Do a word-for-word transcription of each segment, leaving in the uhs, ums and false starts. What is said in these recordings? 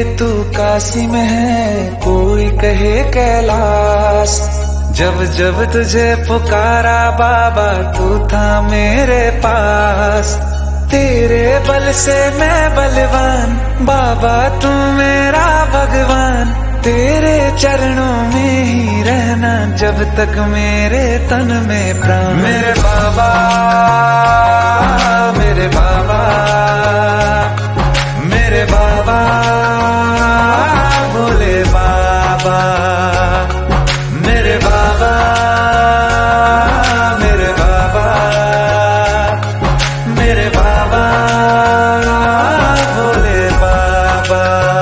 तू काशी में है, कोई कहे कैलाश। जब जब तुझे पुकारा बाबा, तू था मेरे पास। तेरे बल से मैं बलवान, बाबा तू मेरा भगवान। तेरे चरणों में ही रहना, जब तक मेरे तन में प्राण। मेरे बाबा, मेरे बाबा, मेरे बाबा, भोले बाबा। मेरे बाबा, मेरे बाबा, मेरे बाबा, भोले बाबा।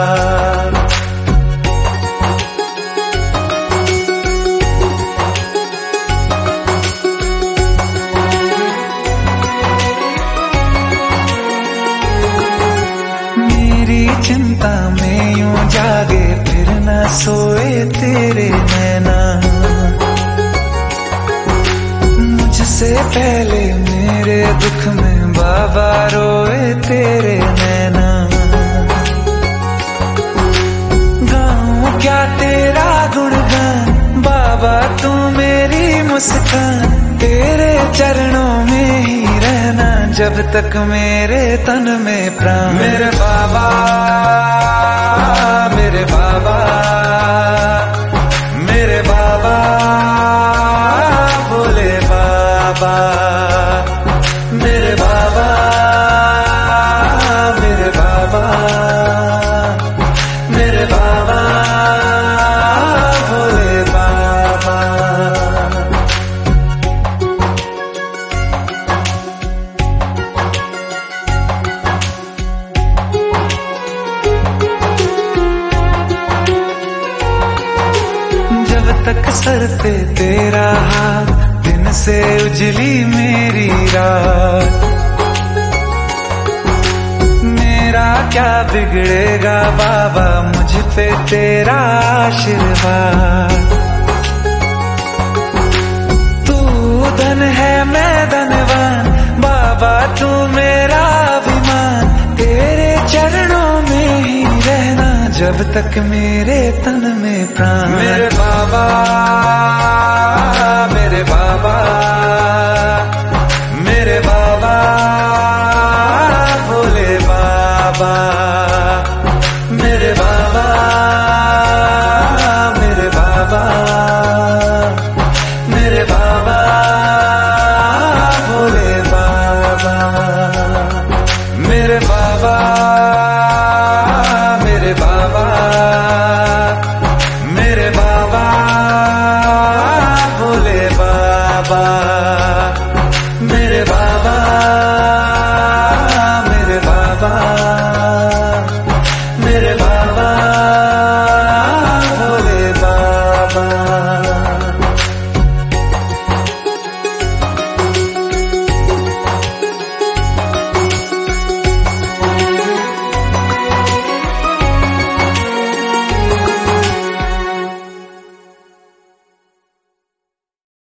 मेरी चिंता में यूं जागे, फिर न सोए तेरे नैना। मुझसे पहले मेरे दुख में बाबा रोए तेरे नैना। गाऊं क्या तेरा गुणगान, बाबा तू मेरी मुस्कान। तेरे चरणों में ही रहना, जब तक मेरे तन में प्राण। मेरे बाबा, मेरे बाबा, मेरे बाबा, भोले बाबा। मेरे बाबा, मेरे बाबा, मेरे बाबा, भोले बाबा। जब तक सर पे तेरा हाथ, दिन से उजली मेरी रात। मेरा क्या बिगड़ेगा बाबा, मुझ पे तेरा आशीर्वाद। तू धन है मैं धनवान, बाबा तू मेरा अभिमान। तेरे चरणों में ही रहना, जब तक मेरे तन में प्राण। मेरे बाबा,